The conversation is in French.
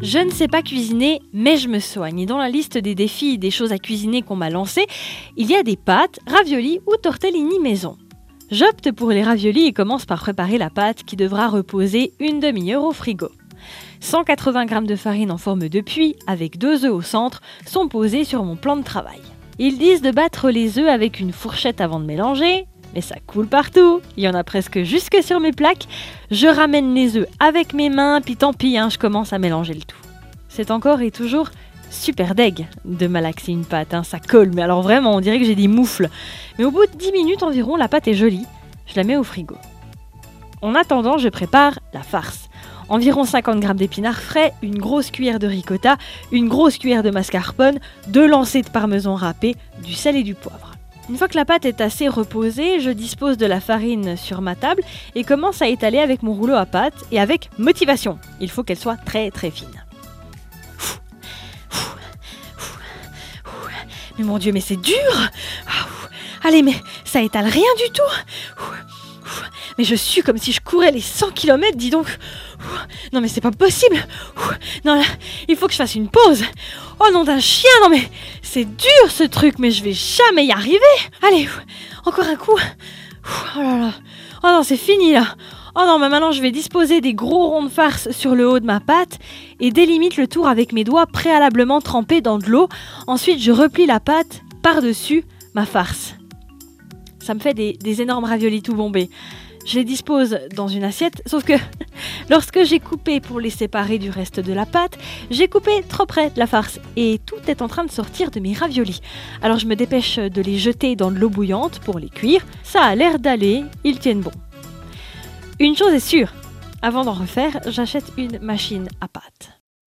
Je ne sais pas cuisiner, mais je me soigne. Et dans la liste des défis et des choses à cuisiner qu'on m'a lancé, il y a des pâtes, raviolis ou tortellini maison. J'opte pour les raviolis et commence par préparer la pâte qui devra reposer une demi-heure au frigo. 180 g de farine en forme de puits avec 2 œufs au centre sont posés sur mon plan de travail. Ils disent de battre les œufs avec une fourchette avant de mélanger, mais ça coule partout, il y en a presque jusque sur mes plaques. Je ramène les œufs avec mes mains, puis tant pis, je commence à mélanger le tout. C'est encore et toujours super deg de malaxer une pâte, ça colle, mais alors vraiment on dirait que j'ai des moufles. Mais au bout de 10 minutes environ, la pâte est jolie, je la mets au frigo. En attendant, je prépare la farce. Environ 50 g d'épinards frais, une grosse cuillère de ricotta, une grosse cuillère de mascarpone, 2 lancées de parmesan râpé, du sel et du poivre. Une fois que la pâte est assez reposée, je dispose de la farine sur ma table et commence à étaler avec mon rouleau à pâte et avec motivation. Il faut qu'elle soit très très fine. Mais mon Dieu, mais c'est dur! Allez, mais ça étale rien du tout! Mais je sue comme si je courais les 100 km, dis donc! Non mais c'est pas possible! Non là, il faut que je fasse une pause! Oh non d'un chien, non mais c'est dur ce truc, mais je vais jamais y arriver! Allez, encore un coup! Oh là là! Oh non, c'est fini là! Oh non, mais maintenant je vais disposer des gros ronds de farce sur le haut de ma pâte et délimite le tour avec mes doigts préalablement trempés dans de l'eau. Ensuite, je replie la pâte par-dessus ma farce. Ça me fait des énormes raviolis tout bombés. Je les dispose dans une assiette, sauf que lorsque j'ai coupé pour les séparer du reste de la pâte, j'ai coupé trop près de la farce et tout est en train de sortir de mes raviolis. Alors je me dépêche de les jeter dans de l'eau bouillante pour les cuire. Ça a l'air d'aller, ils tiennent bon. Une chose est sûre, avant d'en refaire, j'achète une machine à pâte.